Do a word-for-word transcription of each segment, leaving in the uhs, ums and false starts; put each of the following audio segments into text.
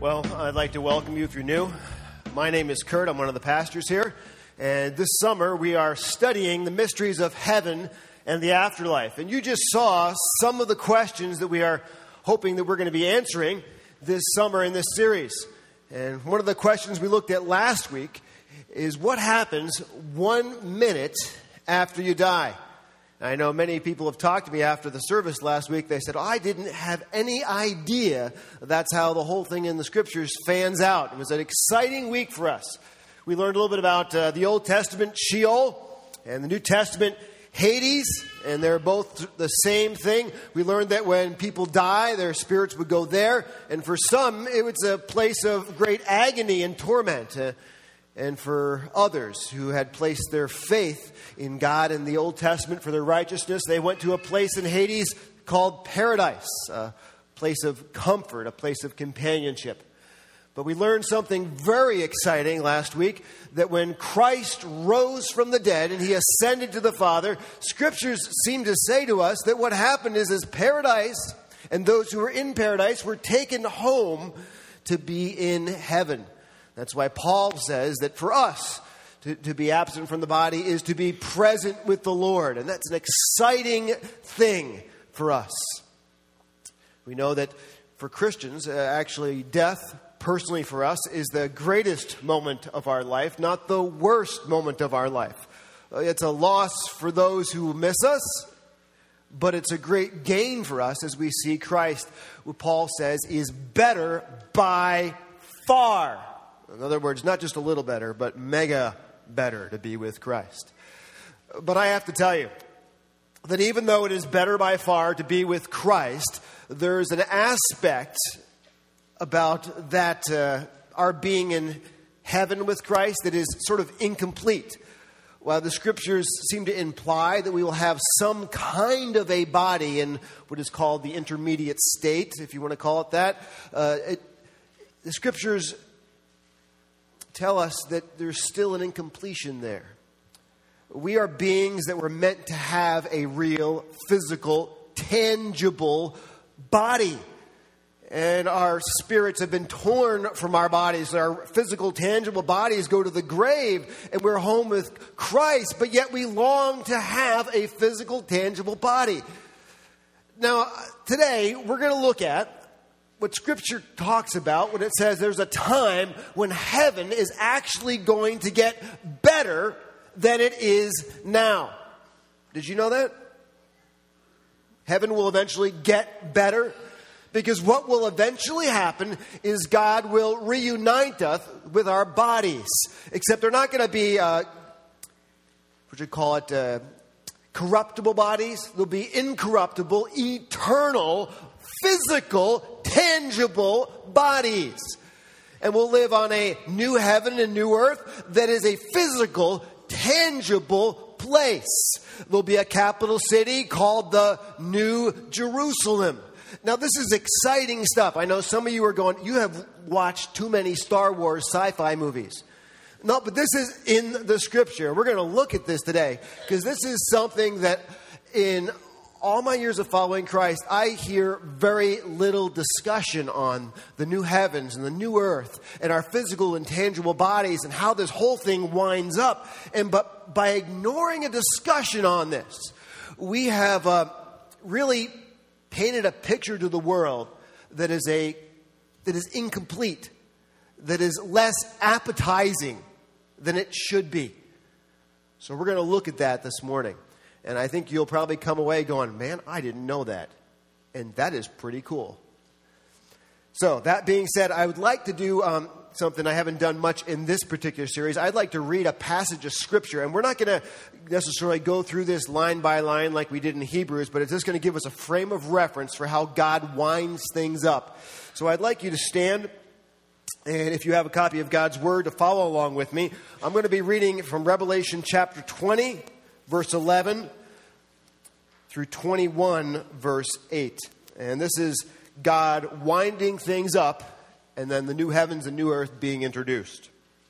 Well, I'd like to welcome you if you're new. My name is Kurt. I'm one of the pastors here. And this summer, we are studying the mysteries of heaven and the afterlife. And you just saw some of the questions that we are hoping that we're going to be answering this summer in this series. And one of the questions we looked at last week is what happens one minute after you die? I know many people have talked to me after the service last week. They said, oh, I didn't have any idea that's how the whole thing in the Scriptures fans out. It was an exciting week for us. We learned a little bit about uh, the Old Testament Sheol and the New Testament Hades, and they're both the same thing. We learned that when people die, their spirits would go there, and for some, it was a place of great agony and torment. Uh, And for others who had placed their faith in God in the Old Testament for their righteousness, they went to a place in Hades called paradise, a place of comfort, a place of companionship. But we learned something very exciting last week, that when Christ rose from the dead and he ascended to the Father, Scriptures seem to say to us that what happened is, is paradise and those who were in paradise were taken home to be in heaven. That's why Paul says that for us, to, to be absent from the body is to be present with the Lord. And that's an exciting thing for us. We know that for Christians, uh, actually death, personally for us, is the greatest moment of our life, not the worst moment of our life. Uh, it's a loss for those who miss us, but it's a great gain for us as we see Christ, who Paul says is better by far. In other words, not just a little better, but mega better to be with Christ. But I have to tell you that even though it is better by far to be with Christ, there's an aspect about that uh, our being in heaven with Christ that is sort of incomplete. While the Scriptures seem to imply that we will have some kind of a body in what is called the intermediate state, if you want to call it that, uh, it, the Scriptures tell us that there's still an incompletion there. We are beings that were meant to have a real, physical, tangible body. And our spirits have been torn from our bodies. Our physical, tangible bodies go to the grave, and we're home with Christ, but yet we long to have a physical, tangible body. Now, today, we're going to look at what Scripture talks about when it says there's a time when heaven is actually going to get better than it is now. Did you know that? Heaven will eventually get better, because what will eventually happen is God will reunite us with our bodies. Except they're not going to be, uh, what you call it, uh, corruptible bodies. They'll be incorruptible, eternal, physical, tangible bodies. And we'll live on a new heaven and new earth that is a physical, tangible place. There'll be a capital city called the New Jerusalem. Now, this is exciting stuff. I know some of you are going, you have watched too many Star Wars sci-fi movies. No, but this is in the Scripture. We're going to look at this today, because this is something that in all my years of following Christ, I hear very little discussion on the new heavens and the new earth and our physical and tangible bodies and how this whole thing winds up. And but by ignoring a discussion on this, we have uh, really painted a picture to the world that is a that is incomplete, that is less appetizing than it should be. So we're going to look at that this morning. And I think you'll probably come away going, man, I didn't know that. And that is pretty cool. So that being said, I would like to do um, something I haven't done much in this particular series. I'd like to read a passage of Scripture. And we're not going to necessarily go through this line by line like we did in Hebrews, but it's just going to give us a frame of reference for how God winds things up. So I'd like you to stand. And if you have a copy of God's Word, to follow along with me. I'm going to be reading from Revelation chapter twenty, verse eleven, through twenty-one, verse eight. And this is God winding things up, and then the new heavens and new earth being introduced.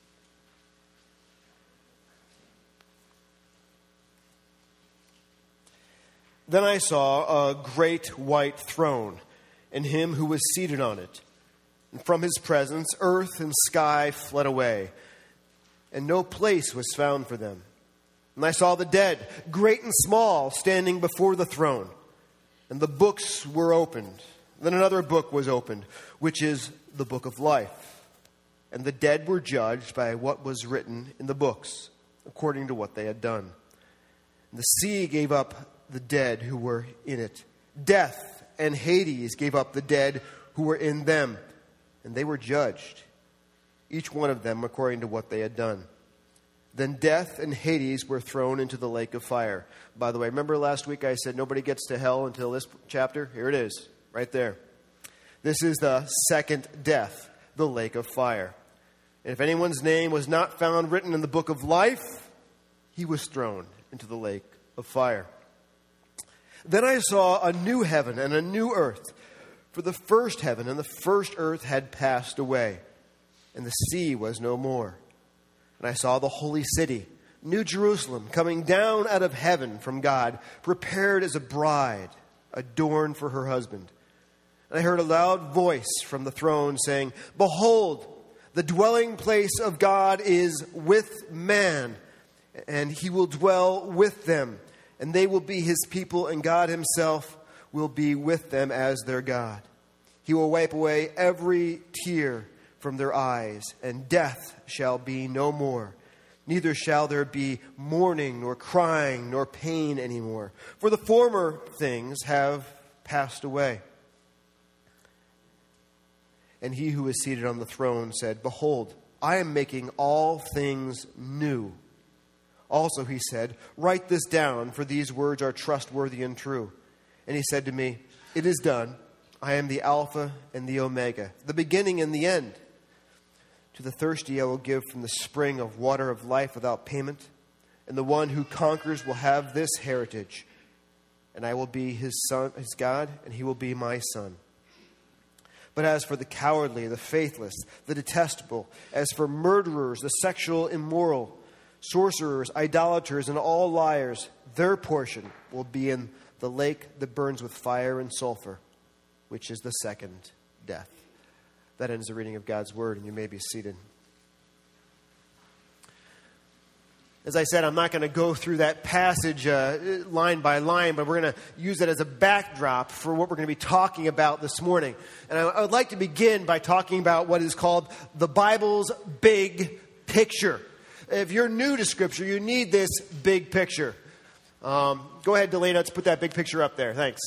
Then I saw a great white throne, and him who was seated on it. And from his presence, earth and sky fled away, and no place was found for them. And I saw the dead, great and small, standing before the throne. And the books were opened. Then another book was opened, which is the book of life. And the dead were judged by what was written in the books, according to what they had done. And the sea gave up the dead who were in it. Death and Hades gave up the dead who were in them. And they were judged, each one of them according to what they had done. Then death and Hades were thrown into the lake of fire. By the way, remember last week I said nobody gets to hell until this chapter? Here it is, right there. This is the second death, the lake of fire. And if anyone's name was not found written in the book of life, he was thrown into the lake of fire. Then I saw a new heaven and a new earth. For the first heaven and the first earth had passed away, and the sea was no more. And I saw the holy city, New Jerusalem, coming down out of heaven from God, prepared as a bride, adorned for her husband. And I heard a loud voice from the throne saying, "Behold, the dwelling place of God is with man, and he will dwell with them, and they will be his people, and God himself will be with them as their God. He will wipe away every tear from their eyes, and death shall be no more. Neither shall there be mourning, nor crying, nor pain anymore, for the former things have passed away." And he who was seated on the throne said, "Behold, I am making all things new." Also he said, "Write this down, for these words are trustworthy and true." And he said to me, "It is done. I am the Alpha and the Omega, the beginning and the end. To the thirsty I will give from the spring of water of life without payment. And the one who conquers will have this heritage. And I will be his son, his God, and he will be my son. But as for the cowardly, the faithless, the detestable, as for murderers, the sexual immoral, sorcerers, idolaters, and all liars, their portion will be in the lake that burns with fire and sulfur, which is the second death." That ends the reading of God's word, and you may be seated. As I said, I'm not going to go through that passage uh, line by line, but we're going to use it as a backdrop for what we're going to be talking about this morning. And I, I would like to begin by talking about what is called the Bible's big picture. If you're new to Scripture, you need this big picture. Um, go ahead, Delaney, let's put that big picture up there. Thanks.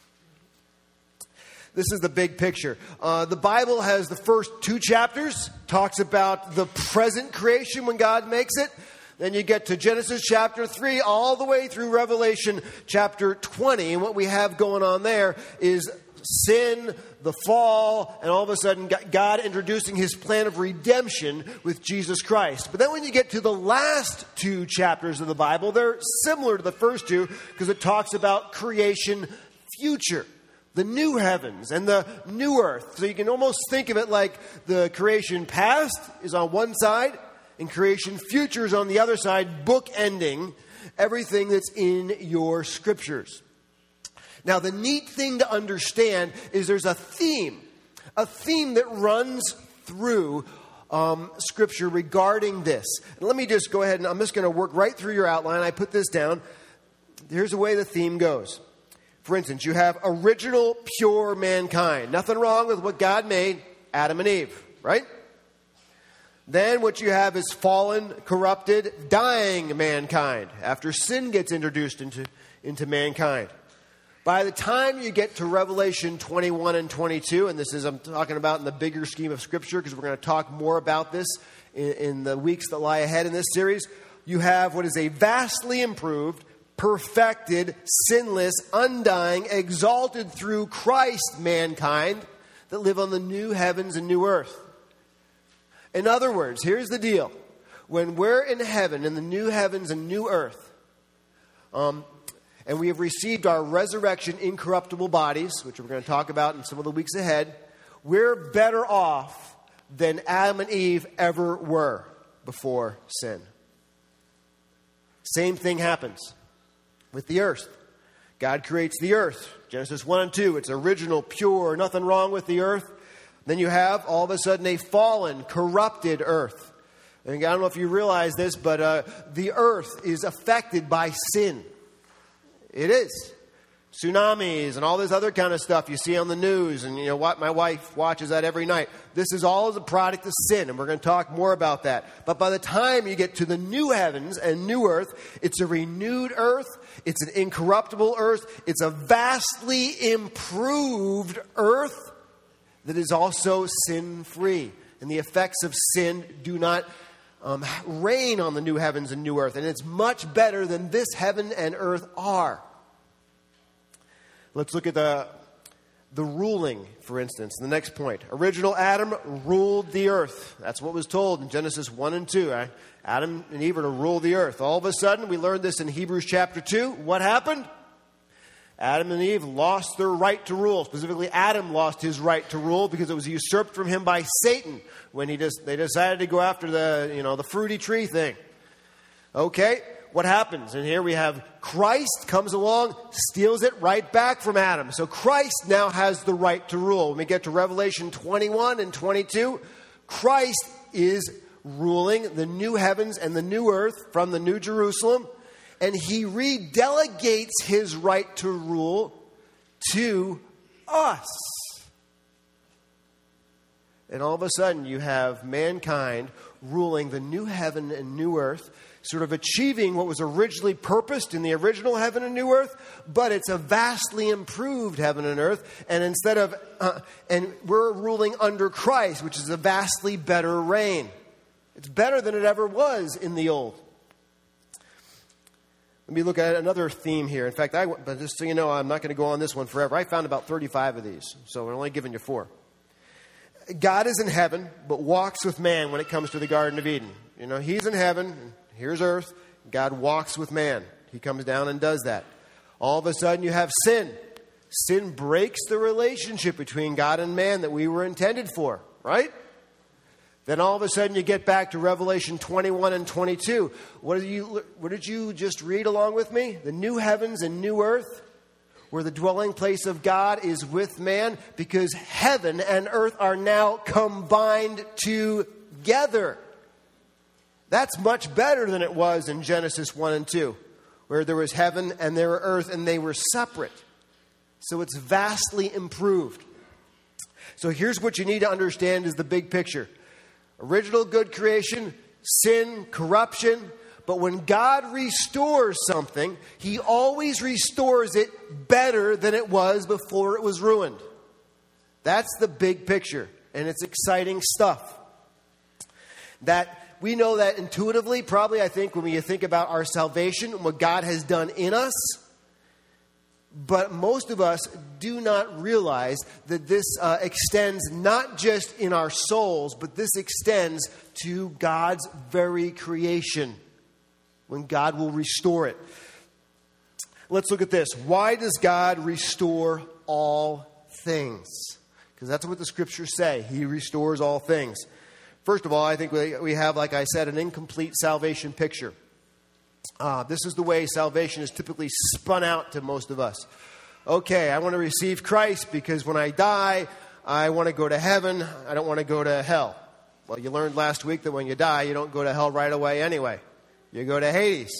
This is the big picture. Uh, the Bible has the first two chapters, talks about the present creation when God makes it. Then you get to Genesis chapter three all the way through Revelation chapter twenty. And what we have going on there is sin, the fall, and all of a sudden God introducing his plan of redemption with Jesus Christ. But then when you get to the last two chapters of the Bible, they're similar to the first two because it talks about creation future. The new heavens and the new earth. So you can almost think of it like the creation past is on one side and creation future is on the other side, bookending everything that's in your scriptures. Now, the neat thing to understand is there's a theme, a theme that runs through um, Scripture regarding this. And let me just go ahead and I'm just going to work right through your outline. I put this down. Here's the way the theme goes. For instance, you have original, pure mankind. Nothing wrong with what God made, Adam and Eve, right? Then what you have is fallen, corrupted, dying mankind after sin gets introduced into, into mankind. By the time you get to Revelation twenty-one and twenty-two, and this is I'm talking about in the bigger scheme of Scripture because we're going to talk more about this in, in the weeks that lie ahead in this series, you have what is a vastly improved, perfected, sinless, undying, exalted through Christ mankind that live on the new heavens and new earth. In other words, here's the deal. When we're in heaven, in the new heavens and new earth, um, and we have received our resurrection incorruptible bodies, which we're going to talk about in some of the weeks ahead, we're better off than Adam and Eve ever were before sin. Same thing happens with the earth. God creates the earth. Genesis one and two, it's original, pure, nothing wrong with the earth. Then you have, all of a sudden, a fallen, corrupted earth. And I don't know if you realize this, but uh, the earth is affected by sin. It is. Tsunamis and all this other kind of stuff you see on the news. And you know what? My wife watches that every night. This is all as a product of sin, and we're going to talk more about that. But by the time you get to the new heavens and new earth, it's a renewed earth. It's an incorruptible earth. It's a vastly improved earth that is also sin-free. And the effects of sin do not um, reign on the new heavens and new earth. And it's much better than this heaven and earth are. Let's look at the, the ruling, for instance. The next point. Original Adam ruled the earth. That's what was told in Genesis one and two. Right? Adam and Eve are to rule the earth. All of a sudden, we learned this in Hebrews chapter two. What happened? Adam and Eve lost their right to rule. Specifically, Adam lost his right to rule because it was usurped from him by Satan when he just, they decided to go after the, you know, the fruity tree thing. Okay, what happens? And here we have Christ comes along, steals it right back from Adam. So Christ now has the right to rule. When we get to Revelation twenty-one and twenty-two, Christ is ruling the new heavens and the new earth from the New Jerusalem. And he redelegates his right to rule to us. And all of a sudden you have mankind ruling the new heaven and new earth, sort of achieving what was originally purposed in the original heaven and new earth, but it's a vastly improved heaven and earth. And instead of, uh, and we're ruling under Christ, which is a vastly better reign. It's better than it ever was in the old. Let me look at another theme here. In fact, I, but just so you know, I'm not going to go on this one forever. I found about thirty-five of these, so we're only giving you four. God is in heaven, but walks with man when it comes to the Garden of Eden. You know, he's in heaven, here's earth. God walks with man. He comes down and does that. All of a sudden, you have sin. Sin breaks the relationship between God and man that we were intended for, right? Then all of a sudden you get back to Revelation twenty-one and twenty-two. What did you, what did you just read along with me? The new heavens and new earth, where the dwelling place of God is with man, because heaven and earth are now combined together. That's much better than it was in Genesis one and two, where there was heaven and there were earth and they were separate. So it's vastly improved. So here's what you need to understand is the big picture. Original good creation, sin, corruption. But when God restores something, he always restores it better than it was before it was ruined. That's the big picture. And it's exciting stuff. That we know that intuitively, probably I think when we think about our salvation and what God has done in us. But most of us do not realize that this uh, extends not just in our souls, but this extends to God's very creation, when God will restore it. Let's look at this. Why does God restore all things? Because that's what the scriptures say. He restores all things. First of all, I think we, we have, like I said, an incomplete salvation picture. Uh, this is the way salvation is typically spun out to most of us. Okay, I want to receive Christ because when I die, I want to go to heaven. I don't want to go to hell. Well, you learned last week that when you die, you don't go to hell right away anyway. You go to Hades.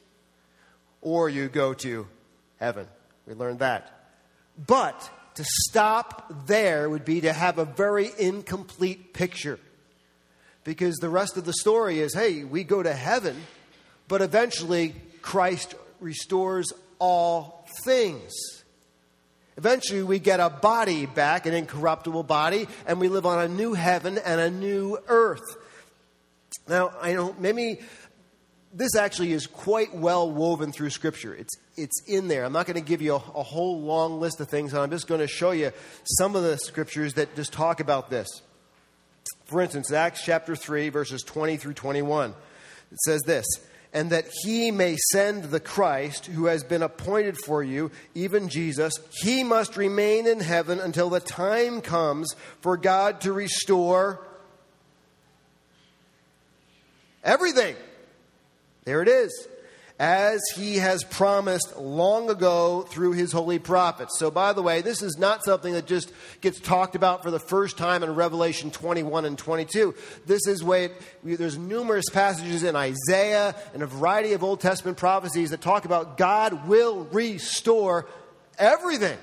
Or you go to heaven. We learned that. But to stop there would be to have a very incomplete picture. Because the rest of the story is, hey, we go to heaven. But eventually, Christ restores all things. Eventually, we get a body back, an incorruptible body, and we live on a new heaven and a new earth. Now, I know maybe this actually is quite well woven through Scripture. It's it's in there. I'm not going to give you a, a whole long list of things, and I'm just going to show you some of the Scriptures that just talk about this. For instance, Acts chapter three, verses twenty through twenty-one. It says this. And that he may send the Christ who has been appointed for you, even Jesus, he must remain in heaven until the time comes for God to restore everything. There it is. as he has promised long ago through his holy prophets. So, by the way, this is not something that just gets talked about for the first time in Revelation twenty-one and twenty-two. This is way, there's numerous passages in Isaiah and a variety of Old Testament prophecies that talk about God will restore everything.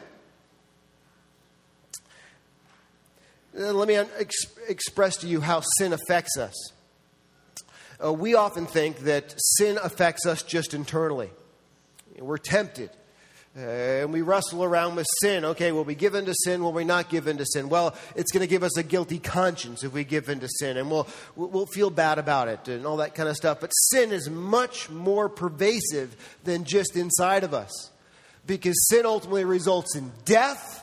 Let me ex- express to you how sin affects us. Uh, we often think that sin affects us just internally. We're tempted. Uh, and we wrestle around with sin. Okay, will we give in to sin? Will we not give in to sin? Well, it's going to give us a guilty conscience if we give in to sin. And we'll, we'll feel bad about it and all that kind of stuff. But sin is much more pervasive than just inside of us. Because sin ultimately results in death.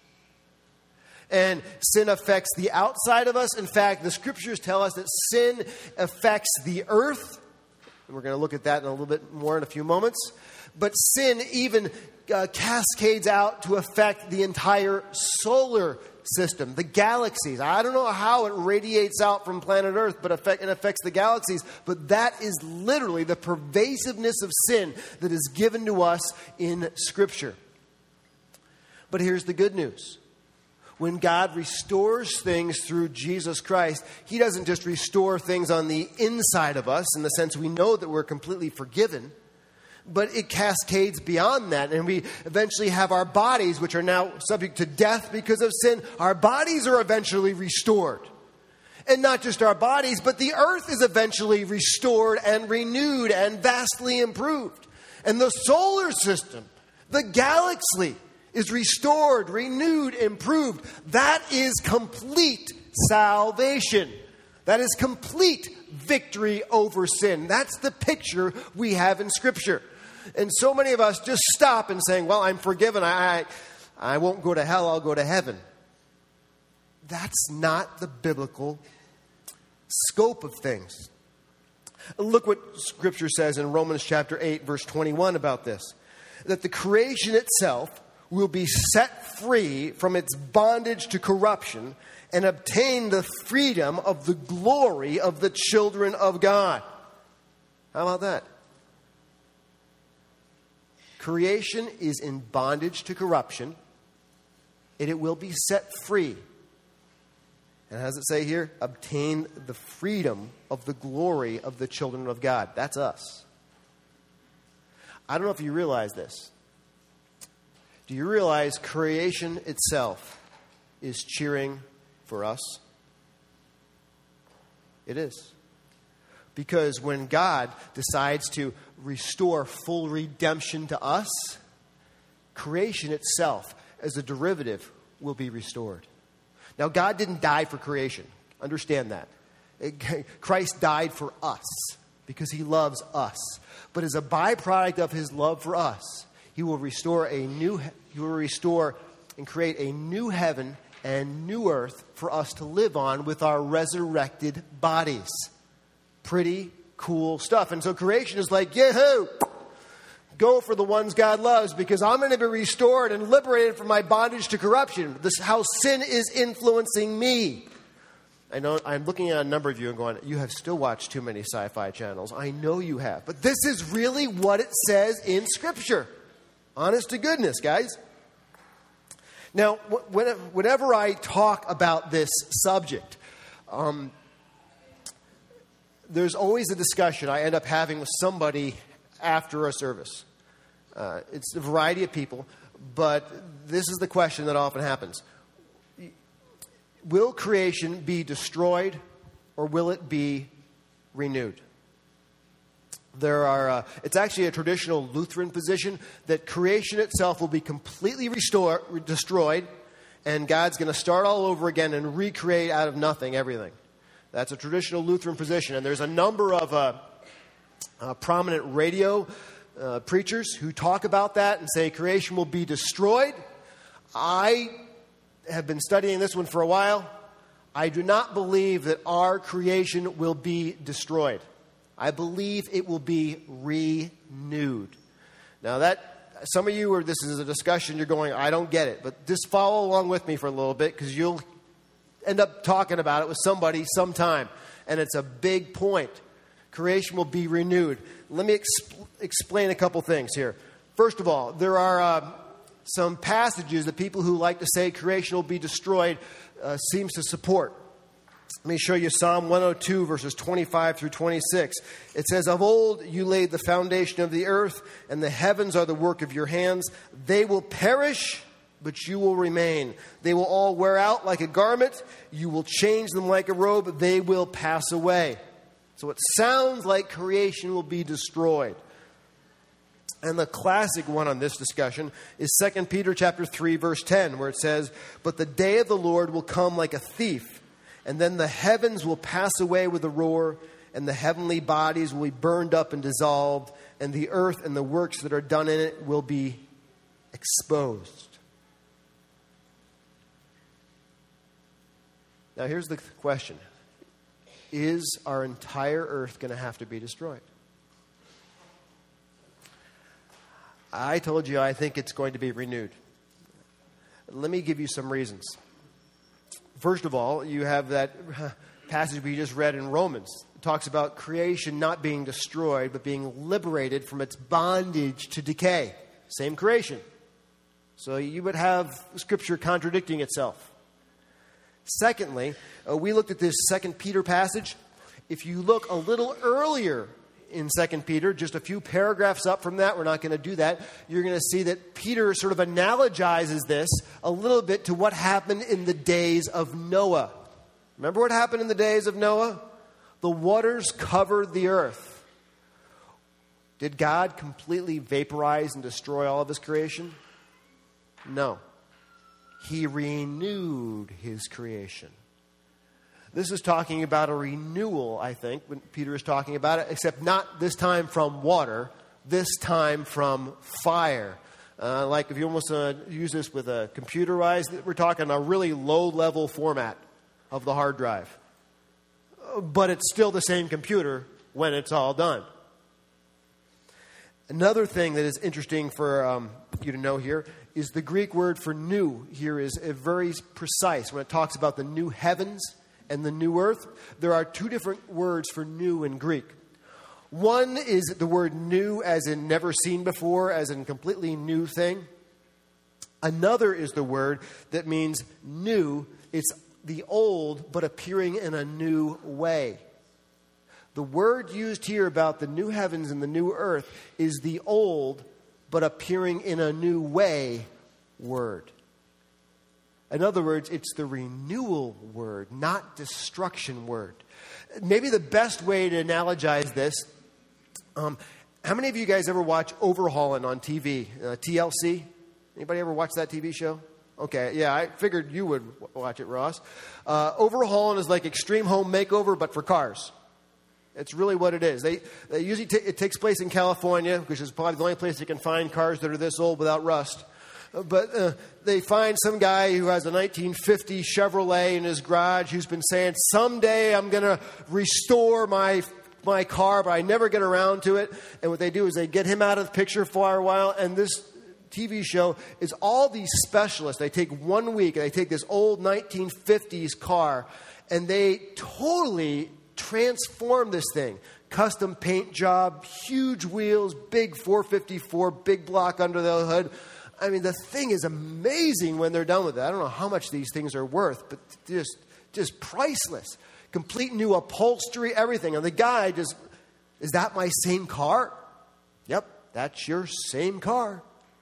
And sin affects the outside of us. In fact, the scriptures tell us that sin affects the earth. And we're going to look at that in a little bit more in a few moments. But sin even uh, cascades out to affect the entire solar system, the galaxies. I don't know how it radiates out from planet Earth, but affect, it affects the galaxies. But that is literally the pervasiveness of sin that is given to us in Scripture. But here's the good news. When God restores things through Jesus Christ, He doesn't just restore things on the inside of us in the sense we know that we're completely forgiven, but it cascades beyond that. And we eventually have our bodies, which are now subject to death because of sin. Our bodies are eventually restored. And not just our bodies, but the earth is eventually restored and renewed and vastly improved. And the solar system, the galaxy, is restored, renewed, improved. That is complete salvation. That is complete victory over sin. That's the picture we have in Scripture. And so many of us just stop and saying, well, I'm forgiven. I, I, I won't go to hell. I'll go to heaven. That's not the biblical scope of things. Look what Scripture says in Romans chapter eight, verse twenty-one about this. That the creation itself will be set free from its bondage to corruption and obtain the freedom of the glory of the children of God. How about that? Creation is in bondage to corruption, and it will be set free. And how does it say here? Obtain the freedom of the glory of the children of God. That's us. I don't know if you realize this. Do you realize creation itself is cheering for us? It is. Because when God decides to restore full redemption to us, creation itself, as a derivative, will be restored. Now, God didn't die for creation. Understand that. Christ died for us because He loves us. But as a byproduct of His love for us, He will restore a new, He will restore and create a new heaven and new earth for us to live on with our resurrected bodies. Pretty cool stuff. And so creation is like, yahoo! Go for the ones God loves because I'm going to be restored and liberated from my bondage to corruption. This is how sin is influencing me. I know I'm looking at a number of you and going, you have still watched too many sci-fi channels. I know you have. But this is really what it says in Scripture. Honest to goodness, guys. Now, whenever I talk about this subject, um, there's always a discussion I end up having with somebody after a service. Uh, it's a variety of people, but this is the question that often happens. Will creation be destroyed or will it be renewed? There are. Uh, it's actually a traditional Lutheran position that creation itself will be completely restore, destroyed, and God's going to start all over again and recreate out of nothing everything. That's a traditional Lutheran position, and there's a number of uh, uh, prominent radio uh, preachers who talk about that and say creation will be destroyed. I have been studying this one for a while. I do not believe that our creation will be destroyed. I believe it will be renewed. Now that, some of you are, this is a discussion, you're going, I don't get it. But just follow along with me for a little bit because you'll end up talking about it with somebody sometime. And it's a big point. Creation will be renewed. Let me exp- explain a couple things here. First of all, there are uh, some passages that people who like to say creation will be destroyed uh, seems to support. Let me show you Psalm one oh two, verses twenty-five through twenty-six. It says, "Of old you laid the foundation of the earth, and the heavens are the work of your hands. They will perish, but you will remain. They will all wear out like a garment. You will change them like a robe. They will pass away." So it sounds like creation will be destroyed. And the classic one on this discussion is Second Peter chapter three, verse ten, where it says, "But the day of the Lord will come like a thief, and then the heavens will pass away with a roar, and the heavenly bodies will be burned up and dissolved, and the earth and the works that are done in it will be exposed." Now here's the question. Is our entire earth going to have to be destroyed? I told you I think it's going to be renewed. Let me give you some reasons. First of all, you have that passage we just read in Romans. It talks about creation not being destroyed, but being liberated from its bondage to decay. Same creation. So you would have Scripture contradicting itself. Secondly, uh, we looked at this Second Peter passage. If you look a little earlier in Second Peter, just a few paragraphs up from that, we're not going to do that, you're going to see that Peter sort of analogizes this a little bit to what happened in the days of Noah. Remember what happened in the days of Noah? The waters covered the earth. Did God completely vaporize and destroy all of his creation? No. He renewed his creation. This is talking about a renewal, I think, when Peter is talking about it, except not this time from water, this time from fire. Uh, like if you almost uh, use this with a computerized, we're talking a really low-level format of the hard drive. But it's still the same computer when it's all done. Another thing that is interesting for um, you to know here is the Greek word for new here is a very precise. When it talks about the new heavens and the new earth, there are two different words for new in Greek. One is the word new as in never seen before, as in completely new thing. Another is the word that means new. It's the old, but appearing in a new way. The word used here about the new heavens and the new earth is the old, but appearing in a new way word. In other words, it's the renewal word, not destruction word. Maybe the best way to analogize this, um, how many of you guys ever watch Overhauling on T V, uh, T L C? Anybody ever watch that T V show? Okay, yeah, I figured you would watch it, Ross. Uh, Overhauling is like Extreme Home Makeover, but for cars. It's really what it is. They, they usually t- it takes place in California, which is probably the only place you can find cars that are this old without rust. Uh, but uh, they find some guy who has a nineteen fifty Chevrolet in his garage who's been saying, someday I'm going to restore my my car, but I never get around to it. And what they do is they get him out of the picture for a while, and this T V show is all these specialists. They take one week, and they take this old nineteen fifties car, and they totally transform this thing. Custom paint job, huge wheels, big four fifty-four, big block under the hood. I mean, the thing is amazing when they're done with it. I don't know how much these things are worth, but just, just priceless. Complete new upholstery, everything. And the guy just, is that my same car? Yep, that's your same car.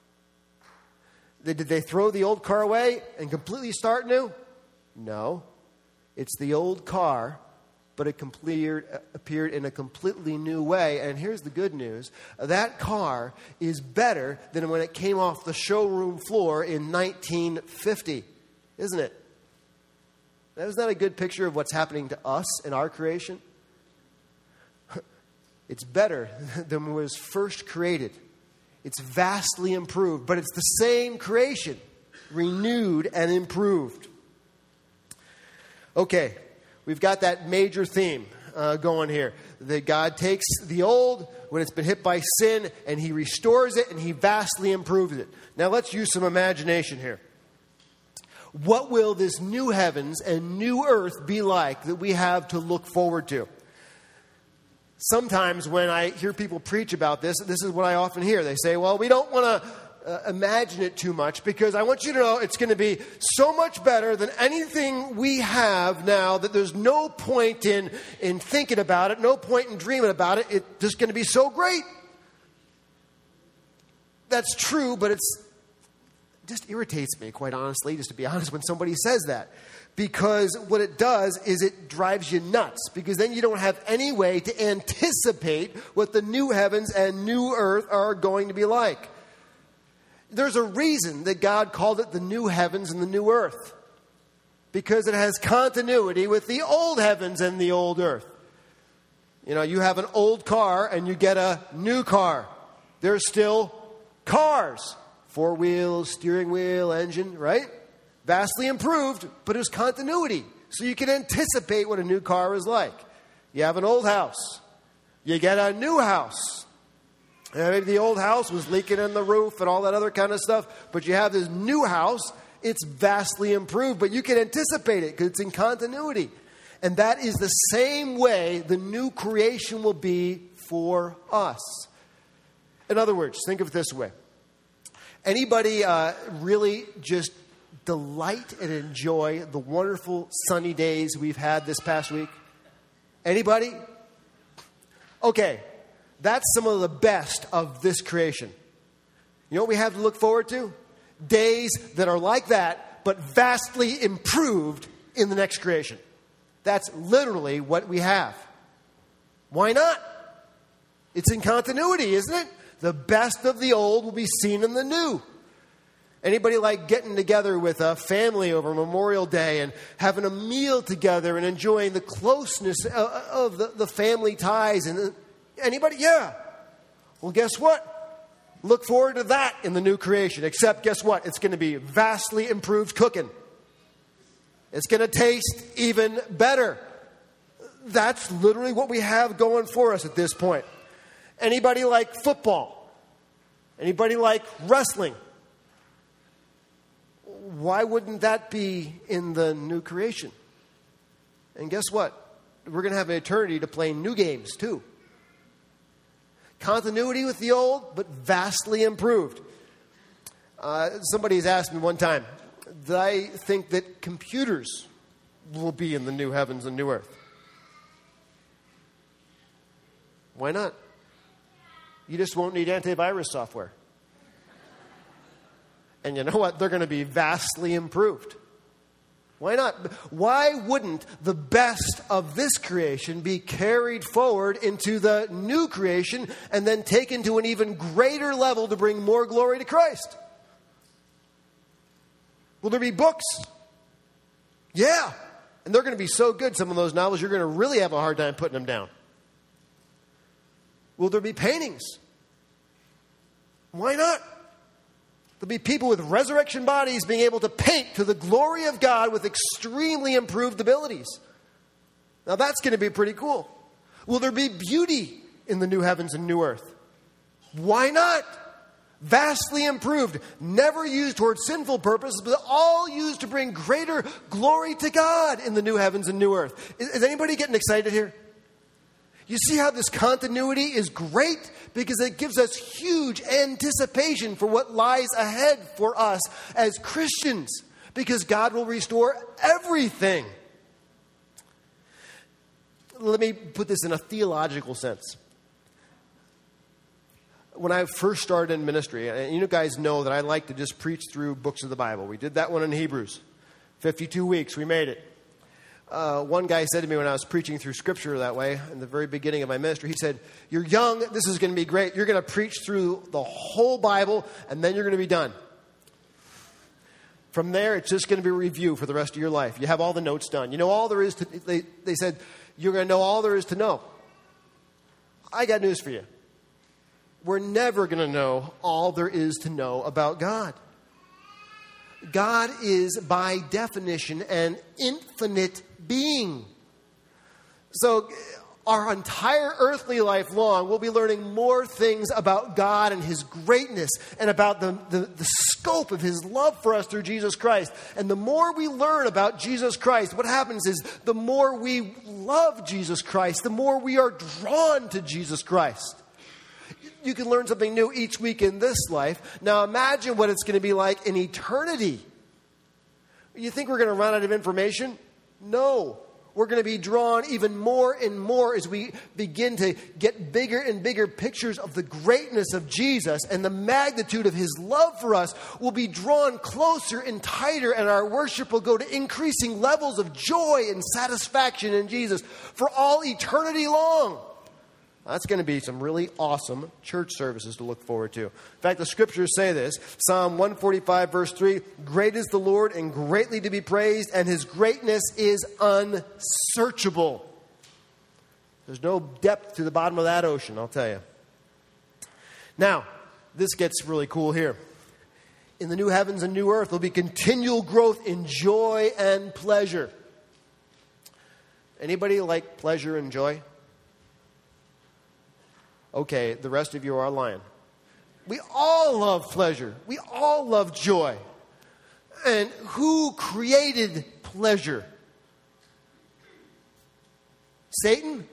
Did they throw the old car away and completely start new? No. It's the old car, but it completed, appeared in a completely new way. And here's the good news. That car is better than when it came off the showroom floor in nineteen fifty, isn't it? Isn't that a good picture of what's happening to us in our creation? It's better than when it was first created. It's vastly improved, but it's the same creation, renewed and improved. Okay. We've got that major theme uh, going here. That God takes the old, when it's been hit by sin, and he restores it, and he vastly improves it. Now let's use some imagination here. What will this new heavens and new earth be like that we have to look forward to? sometimes when I hear people preach about this, this is what I often hear. They say, well, we don't want to uh, imagine it too much because I want you to know it's going to be so much better than anything we have now that there's no point in, in thinking about it, no point in dreaming about it. It's just going to be so great. That's true, but it's it just irritates me, quite honestly, just to be honest, when somebody says that. Because what it does is it drives you nuts. Because then you don't have any way to anticipate what the new heavens and new earth are going to be like. There's a reason that God called it the new heavens and the new earth. Because it has continuity with the old heavens and the old earth. You know, you have an old car and you get a new car. They're still cars. Four wheels, steering wheel, engine, right? Vastly improved, but there's continuity. So you can anticipate what a new car is like. You have an old house. You get a new house. And maybe the old house was leaking in the roof and all that other kind of stuff. But you have this new house. It's vastly improved. But you can anticipate it because it's in continuity. And that is the same way the new creation will be for us. In other words, think of it this way. Anybody uh, really just delight and enjoy the wonderful sunny days we've had this past week? Anybody? Okay, that's some of the best of this creation. You know what we have to look forward to? Days that are like that, but vastly improved in the next creation. That's literally what we have. Why not? It's in continuity, isn't it? The best of the old will be seen in the new. Anybody like getting together with a family over Memorial Day and having a meal together and enjoying the closeness of the, the family ties? And anybody? Yeah. Well, guess what? Look forward to that in the new creation. Except, guess what? It's going to be vastly improved cooking. It's going to taste even better. That's literally what we have going for us at this point. Anybody like football? Anybody like wrestling? Why wouldn't that be in the new creation? And guess what? We're going to have an eternity to play new games too. Continuity with the old, but vastly improved. Uh, somebody's asked me one time, did I think that computers will be in the new heavens and new earth? Why not? You just won't need antivirus software. And you know what? They're going to be vastly improved. Why not? Why wouldn't the best of this creation be carried forward into the new creation and then taken to an even greater level to bring more glory to Christ? Will there be books? Yeah. And they're going to be so good, some of those novels, you're going to really have a hard time putting them down. Will there be paintings? Why not? There'll be people with resurrection bodies being able to paint to the glory of God with extremely improved abilities. Now that's going to be pretty cool. Will there be beauty in the new heavens and new earth? Why not? Vastly improved, never used towards sinful purposes, but all used to bring greater glory to God in the new heavens and new earth. Is, is anybody getting excited here? You see how this continuity is great? Because it gives us huge anticipation for what lies ahead for us as Christians. Because God will restore everything. Let me put this in a theological sense. When I first started in ministry, and you guys know that I like to just preach through books of the Bible. We did that one in Hebrews. fifty-two weeks, we made it. Uh, one guy said to me when I was preaching through Scripture that way, in the very beginning of my ministry, he said, "You're young, this is going to be great. You're going to preach through the whole Bible, and then you're going to be done. From there, it's just going to be a review for the rest of your life. You have all the notes done. You know all there is to," they, they said, "you're going to know all there is to know." I got news for you. We're never going to know all there is to know about God. God is, by definition, an infinite being. So our entire earthly life long, we'll be learning more things about God and His greatness and about the, the, the scope of His love for us through Jesus Christ. And the more we learn about Jesus Christ, what happens is the more we love Jesus Christ, the more we are drawn to Jesus Christ. You can learn something new each week in this life. Now imagine what it's going to be like in eternity. You think we're going to run out of information? No. We're going to be drawn even more and more as we begin to get bigger and bigger pictures of the greatness of Jesus and the magnitude of His love for us. Will be drawn closer and tighter, and our worship will go to increasing levels of joy and satisfaction in Jesus for all eternity long. That's going to be some really awesome church services to look forward to. In fact, the scriptures say this. Psalm one forty-five, verse three, "Great is the Lord and greatly to be praised, and His greatness is unsearchable." There's no depth to the bottom of that ocean, I'll tell you. Now, this gets really cool here. In the new heavens and new earth, there'll be continual growth in joy and pleasure. Anybody like pleasure and joy? Okay, the rest of you are lying. We all love pleasure. We all love joy. And who created pleasure? Satan?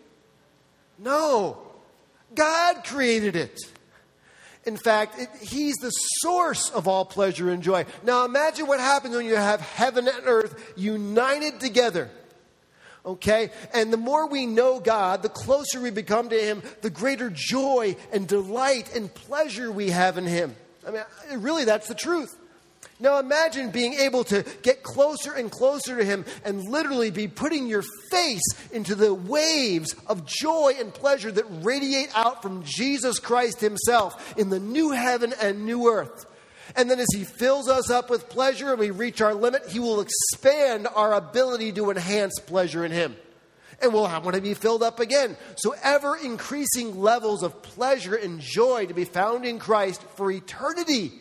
No. God created it. In fact, it, He's the source of all pleasure and joy. Now imagine what happens when you have heaven and earth united together. Okay? And the more we know God, the closer we become to Him, the greater joy and delight and pleasure we have in Him. I mean, really, that's the truth. Now imagine being able to get closer and closer to Him and literally be putting your face into the waves of joy and pleasure that radiate out from Jesus Christ Himself in the new heaven and new earth. And then as He fills us up with pleasure and we reach our limit, He will expand our ability to enhance pleasure in Him. And we'll want to be filled up again. So ever increasing levels of pleasure and joy to be found in Christ for eternity.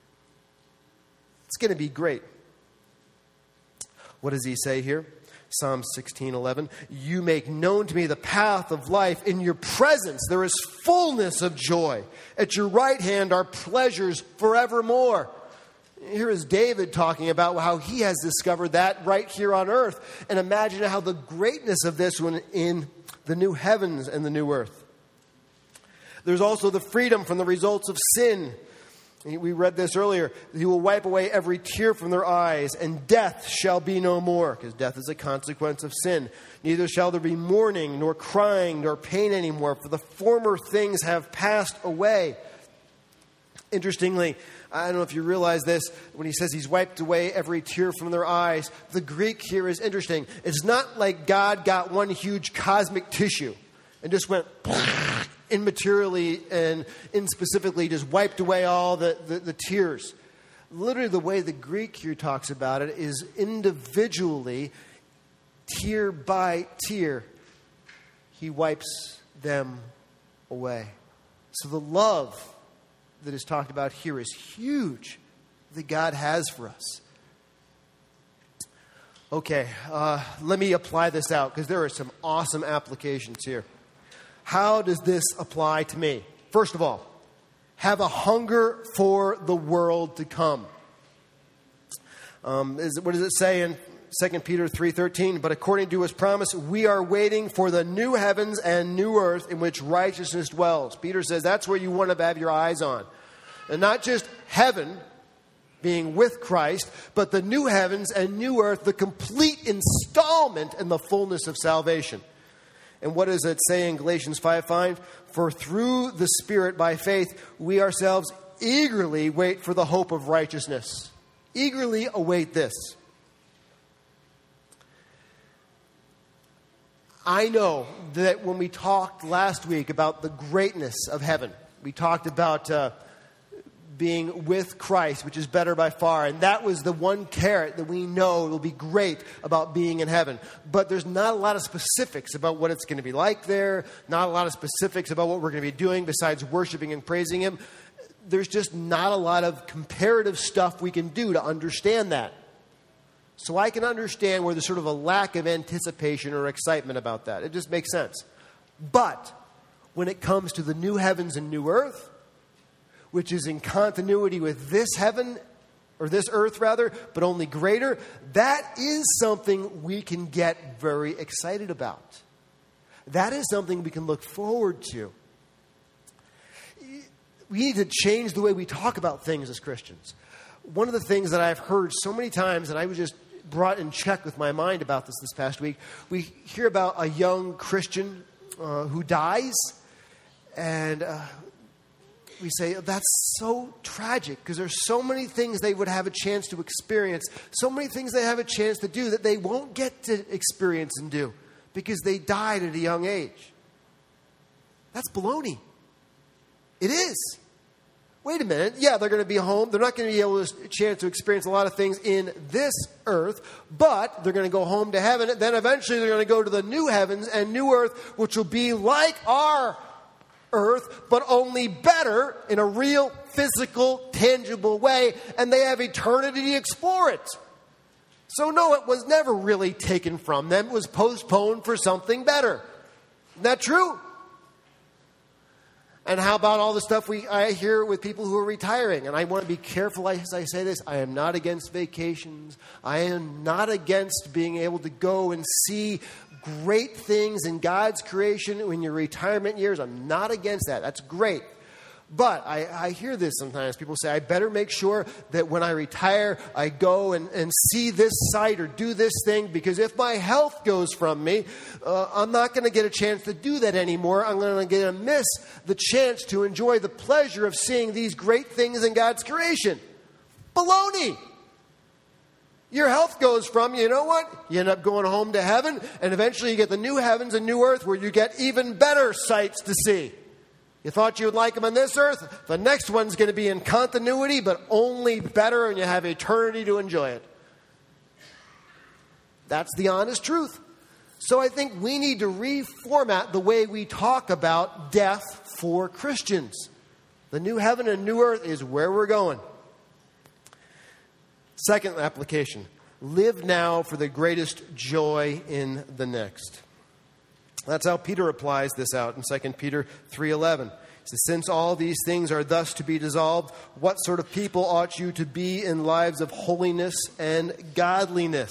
It's going to be great. What does He say here? Psalm sixteen eleven. "You make known to me the path of life. In your presence there is fullness of joy. At your right hand are pleasures forevermore." Here is David talking about how he has discovered that right here on earth. And imagine how the greatness of this one in the new heavens and the new earth. There's also the freedom from the results of sin. We read this earlier. "He will wipe away every tear from their eyes, and death shall be no more," because death is a consequence of sin. "Neither shall there be mourning, nor crying, nor pain anymore, for the former things have passed away." Interestingly, I don't know if you realize this, when he says He's wiped away every tear from their eyes, the Greek here is interesting. It's not like God got one huge cosmic tissue and just went immaterially and inspecifically just wiped away all the, the, the tears. Literally, the way the Greek here talks about it is individually, tear by tear, He wipes them away. So the love that is talked about here is huge that God has for us. Okay, uh, let me apply this out because there are some awesome applications here. How does this apply to me? First of all, have a hunger for the world to come. Um, is, what does it say in Second Peter three thirteen? "But according to His promise, we are waiting for the new heavens and new earth in which righteousness dwells." Peter says that's where you want to have your eyes on. And not just heaven, being with Christ, but the new heavens and new earth, the complete installment and the fullness of salvation. And what does it say in Galatians five five? "For through the Spirit by faith, we ourselves eagerly wait for the hope of righteousness." Eagerly await this. I know that when we talked last week about the greatness of heaven, we talked about uh, being with Christ, which is better by far. And that was the one carrot that we know will be great about being in heaven. But there's not a lot of specifics about what it's going to be like there. Not a lot of specifics about what we're going to be doing besides worshiping and praising Him. There's just not a lot of comparative stuff we can do to understand that. So I can understand where there's sort of a lack of anticipation or excitement about that. It just makes sense. But when it comes to the new heavens and new earth, which is in continuity with this heaven, or this earth rather, but only greater, that is something we can get very excited about. That is something we can look forward to. We need to change the way we talk about things as Christians. One of the things that I've heard so many times, and I was just brought in check with my mind about this this past week, we hear about a young Christian uh, who dies, and uh, we say, that's so tragic, because there's so many things they would have a chance to experience, so many things they have a chance to do that they won't get to experience and do, because they died at a young age. That's baloney. It is. Wait a minute. Yeah, they're going to be home. They're not going to be able to a chance to experience a lot of things in this earth, but they're going to go home to heaven. Then eventually they're going to go to the new heavens and new earth, which will be like our earth, but only better in a real, physical, tangible way, and they have eternity to explore it. So no, it was never really taken from them. It was postponed for something better. Isn't that true? And how about all the stuff we I hear with people who are retiring? And I want to be careful as I say this. I am not against vacations. I am not against being able to go and see great things in God's creation in your retirement years. I'm not against that. That's great. But I, I hear this sometimes. People say, I better make sure that when I retire, I go and, and see this site or do this thing, because if my health goes from me, uh, I'm not going to get a chance to do that anymore. I'm going to get to miss the chance to enjoy the pleasure of seeing these great things in God's creation. Baloney! Your health goes from you, you know what? You end up going home to heaven, and eventually you get the new heavens and new earth where you get even better sights to see. You thought you would like them on this earth? The next one's going to be in continuity, but only better, and you have eternity to enjoy it. That's the honest truth. So I think we need to reformat the way we talk about death for Christians. The new heaven and new earth is where we're going. Second application, live now for the greatest joy in the next. That's how Peter applies this out in Second Peter three eleven. He says, since all these things are thus to be dissolved, what sort of people ought you to be in lives of holiness and godliness?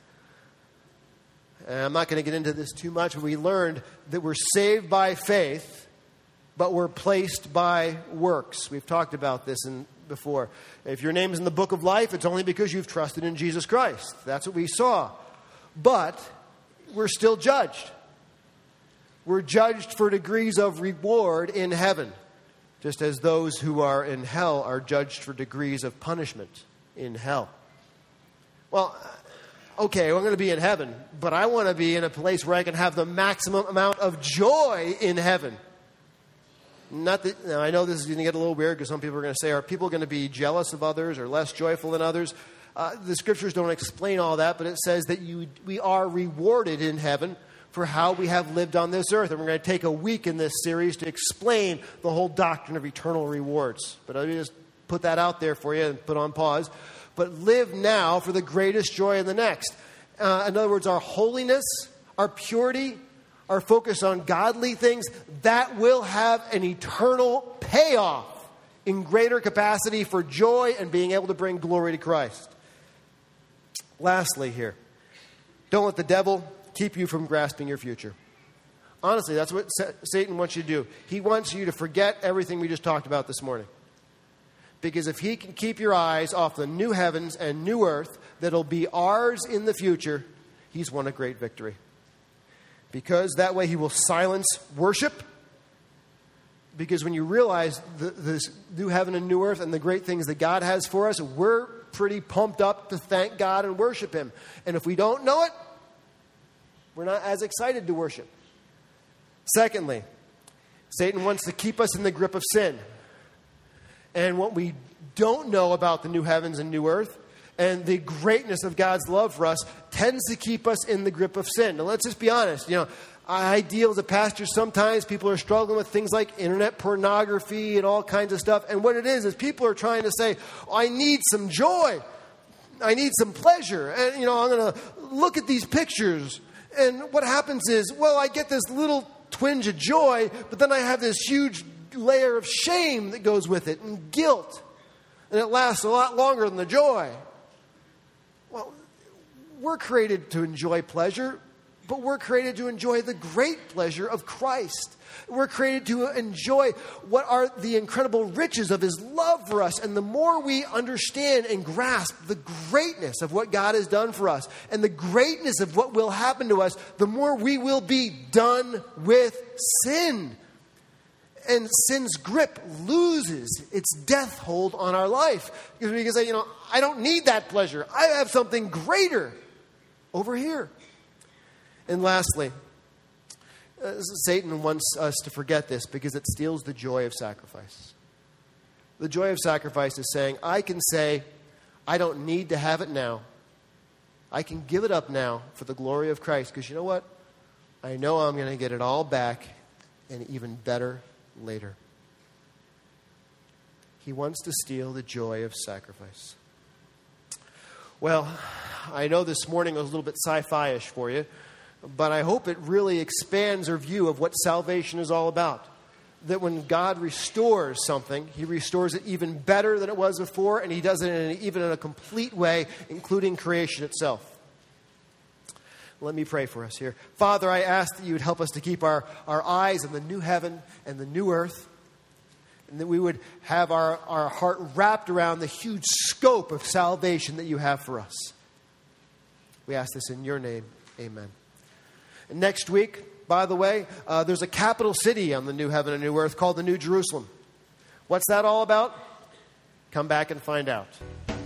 And I'm not going to get into this too much, but we learned that we're saved by faith, but we're placed by works. We've talked about this in, before. If your name is in the book of life, it's only because you've trusted in Jesus Christ. That's what we saw. But we're still judged. We're judged for degrees of reward in heaven, just as those who are in hell are judged for degrees of punishment in hell. Well, okay, I'm going to be in heaven, but I want to be in a place where I can have the maximum amount of joy in heaven. Not that, now I know this is going to get a little weird, because some people are going to say, are people going to be jealous of others or less joyful than others? Uh, the scriptures don't explain all that, but it says that you we are rewarded in heaven for how we have lived on this earth. And we're going to take a week in this series to explain the whole doctrine of eternal rewards. But let me just put that out there for you and put on pause. But live now for the greatest joy in the next. Uh, in other words, our holiness, our purity, our focus on godly things, that will have an eternal payoff in greater capacity for joy and being able to bring glory to Christ. Lastly here, don't let the devil keep you from grasping your future. Honestly, that's what Satan wants you to do. He wants you to forget everything we just talked about this morning. Because if he can keep your eyes off the new heavens and new earth that'll be ours in the future, he's won a great victory. Because that way he will silence worship. Because when you realize the, this new heaven and new earth and the great things that God has for us, we're pretty pumped up to thank God and worship him. And if we don't know it, we're not as excited to worship. Secondly, Satan wants to keep us in the grip of sin. And what we don't know about the new heavens and new earth and the greatness of God's love for us tends to keep us in the grip of sin. Now, let's just be honest. You know, I deal as a pastor. Sometimes people are struggling with things like internet pornography and all kinds of stuff. And what it is, is people are trying to say, oh, I need some joy. I need some pleasure. And, you know, I'm going to look at these pictures. And what happens is, well, I get this little twinge of joy, but then I have this huge layer of shame that goes with it and guilt. And it lasts a lot longer than the joy. Well, we're created to enjoy pleasure, but we're created to enjoy the great pleasure of Christ. We're created to enjoy what are the incredible riches of His love for us. And the more we understand and grasp the greatness of what God has done for us and the greatness of what will happen to us, the more we will be done with sin. And sin's grip loses its death hold on our life. Because we can say, you know, I don't need that pleasure. I have something greater over here. And lastly, uh, Satan wants us to forget this because it steals the joy of sacrifice. The joy of sacrifice is saying, I can say, I don't need to have it now. I can give it up now for the glory of Christ. Because you know what? I know I'm going to get it all back and even better later. He wants to steal the joy of sacrifice. Well, I know this morning was a little bit sci-fi-ish for you, but I hope it really expands our view of what salvation is all about. That when God restores something, He restores it even better than it was before, and He does it in, even in a complete way, including creation itself. Let me pray for us here. Father, I ask that you would help us to keep our, our eyes on the new heaven and the new earth, and that we would have our, our heart wrapped around the huge scope of salvation that you have for us. We ask this in your name. Amen. And next week, by the way, uh, there's a capital city on the new heaven and new earth called the New Jerusalem. What's that all about? Come back and find out.